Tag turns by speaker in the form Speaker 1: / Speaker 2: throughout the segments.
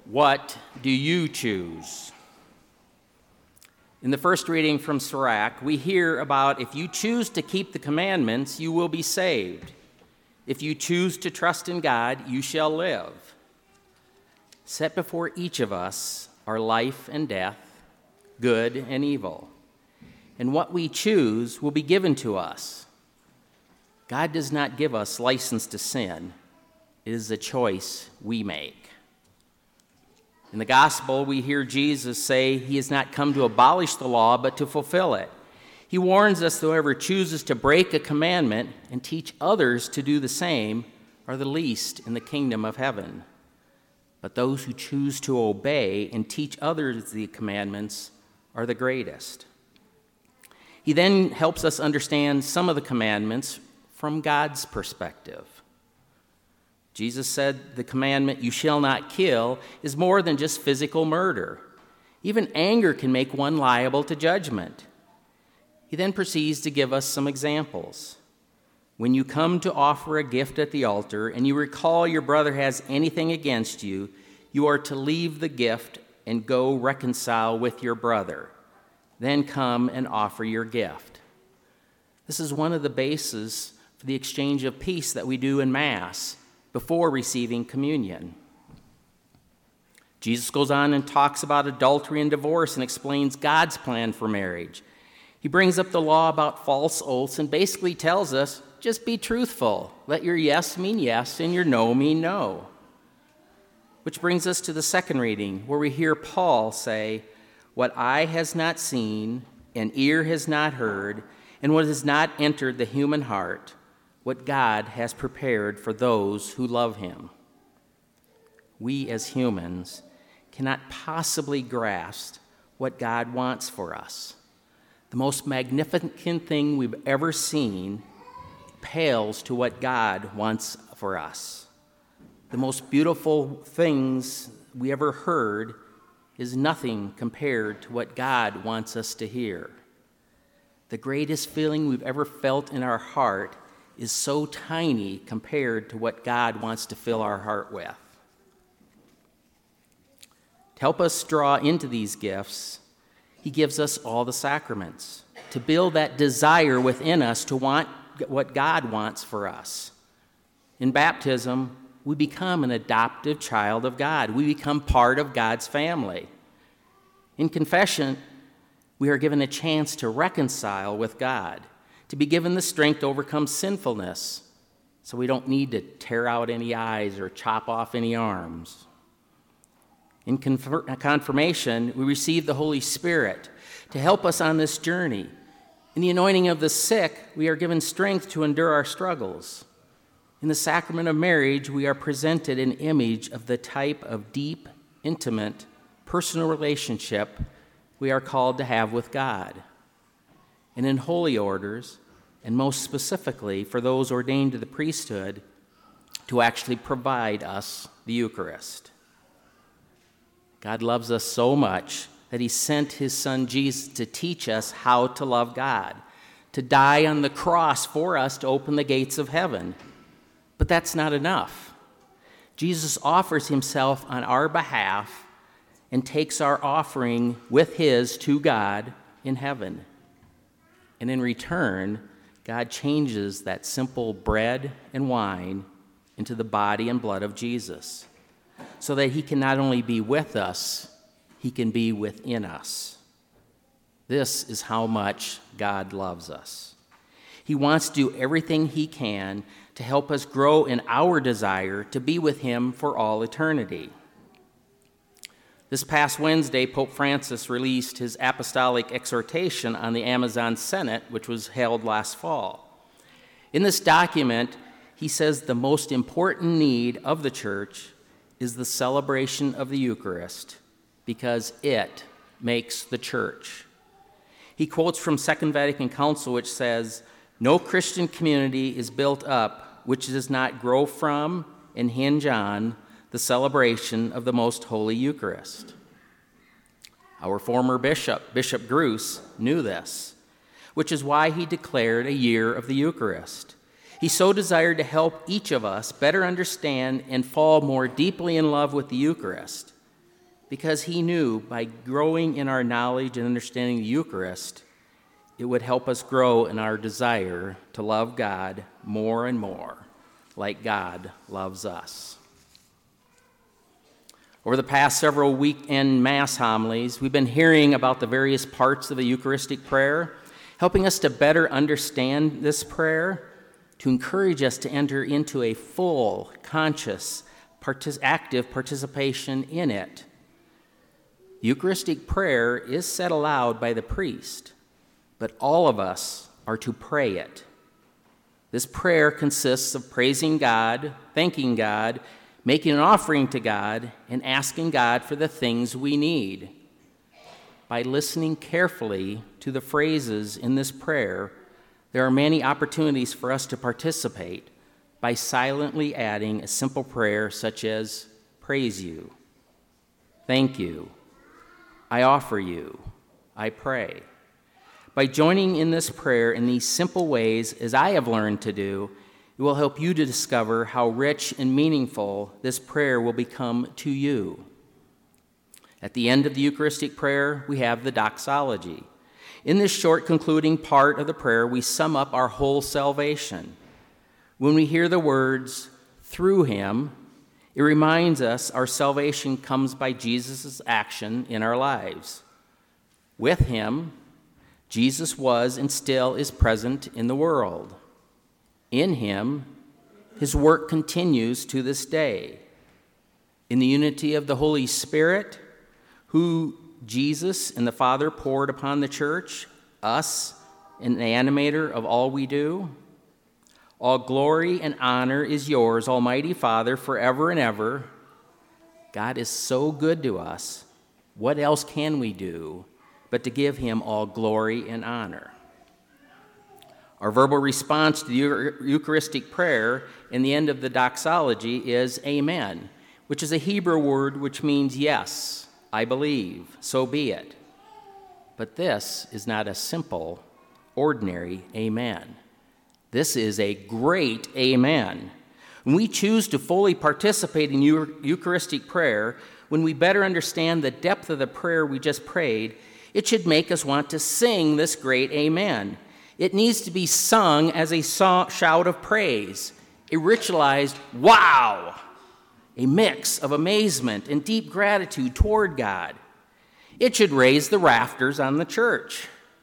Speaker 1: What do you choose? In the first reading from Sirach, we hear about if you choose to keep the commandments, you will be saved. If you choose to trust in God, you shall live. Set before each of us are life and death, good and evil. And what we choose will be given to us. God does not give us license to sin. It is a choice we make. In the gospel, we hear Jesus say he has not come to abolish the law, but to fulfill it. He warns us that whoever chooses to break a commandment and teach others to do the same are the least in the kingdom of heaven. But those who choose to obey and teach others the commandments are the greatest. He then helps us understand some of the commandments from God's perspective. Jesus said the commandment, "You shall not kill," is more than just physical murder. Even anger can make one liable to judgment. He then proceeds to give us some examples. When you come to offer a gift at the altar and you recall your brother has anything against you, you are to leave the gift and go reconcile with your brother. Then come and offer your gift. This is one of the bases for the exchange of peace that we do in Mass before receiving communion. Jesus goes on and talks about adultery and divorce and explains God's plan for marriage. He brings up the law about false oaths and basically tells us, just be truthful. Let your yes mean yes and your no mean no. Which brings us to the second reading, where we hear Paul say, "What eye has not seen, and ear has not heard, and what has not entered the human heart, what God has prepared for those who love him." We as humans cannot possibly grasp what God wants for us. The most magnificent thing we've ever seen pales to what God wants for us. The most beautiful things we ever heard is nothing compared to what God wants us to hear. The greatest feeling we've ever felt in our heart is so tiny compared to what God wants to fill our heart with. To help us draw into these gifts, he gives us all the sacraments to build that desire within us to want what God wants for us. In baptism, we become an adoptive child of God. We become part of God's family. In confession, we are given a chance to reconcile with God, to be given the strength to overcome sinfulness, so we don't need to tear out any eyes or chop off any arms. In confirmation, we receive the Holy Spirit to help us on this journey. In the anointing of the sick, we are given strength to endure our struggles. In the sacrament of marriage, we are presented an image of the type of deep, intimate, personal relationship we are called to have with God. And in holy orders, and most specifically for those ordained to the priesthood, to actually provide us the Eucharist. God loves us so much that he sent his son Jesus to teach us how to love God, to die on the cross for us to open the gates of heaven. But that's not enough. Jesus offers himself on our behalf and takes our offering with his to God in heaven. And in return, God changes that simple bread and wine into the body and blood of Jesus, so that he can not only be with us, he can be within us. This is how much God loves us. He wants to do everything he can to help us grow in our desire to be with him for all eternity. This past Wednesday, Pope Francis released his apostolic exhortation on the Amazon Synod, which was held last fall. In this document, he says the most important need of the church is the celebration of the Eucharist, because it makes the church. He quotes from Second Vatican Council, which says, "No Christian community is built up which does not grow from and hinge on the celebration of the most holy Eucharist." Our former bishop, Bishop Gruss, knew this, which is why he declared a year of the Eucharist. He so desired to help each of us better understand and fall more deeply in love with the Eucharist, because he knew by growing in our knowledge and understanding the Eucharist, it would help us grow in our desire to love God more and more, like God loves us. Over the past several weekend Mass homilies, we've been hearing about the various parts of the Eucharistic prayer, helping us to better understand this prayer, to encourage us to enter into a full, conscious, active participation in it. The Eucharistic prayer is said aloud by the priest, but all of us are to pray it. This prayer consists of praising God, thanking God, making an offering to God, and asking God for the things we need. By listening carefully to the phrases in this prayer, there are many opportunities for us to participate by silently adding a simple prayer such as, praise you, thank you, I offer you, I pray. By joining in this prayer in these simple ways, as I have learned to do, it will help you to discover how rich and meaningful this prayer will become to you. At the end of the Eucharistic prayer, we have the doxology. In this short concluding part of the prayer, we sum up our whole salvation. When we hear the words, through him, it reminds us our salvation comes by Jesus' action in our lives. With him, Jesus was and still is present in the world. In him, his work continues to this day. In the unity of the Holy Spirit, who Jesus and the Father poured upon the church, us, and the animator of all we do, all glory and honor is yours, Almighty Father, forever and ever. God is so good to us. What else can we do but to give him all glory and honor? Our verbal response to the Eucharistic prayer in the end of the doxology is amen, which is a Hebrew word which means yes, I believe, so be it. But this is not a simple, ordinary amen. This is a great amen. When we choose to fully participate in Eucharistic prayer, when we better understand the depth of the prayer we just prayed, it should make us want to sing this great amen. It needs to be sung as a shout of praise, a ritualized wow, a mix of amazement and deep gratitude toward God. It should raise the rafters on the church.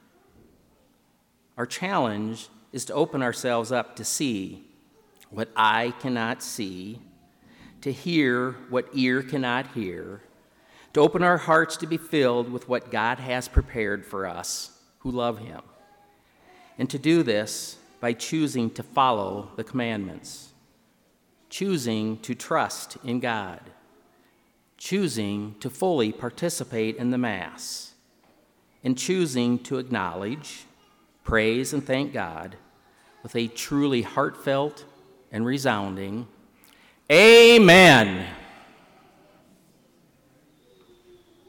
Speaker 1: Our challenge is to open ourselves up to see what eye cannot see, to hear what ear cannot hear, to open our hearts to be filled with what God has prepared for us who love him. And to do this by choosing to follow the commandments, choosing to trust in God, choosing to fully participate in the Mass, and choosing to acknowledge, praise, and thank God with a truly heartfelt and resounding Amen.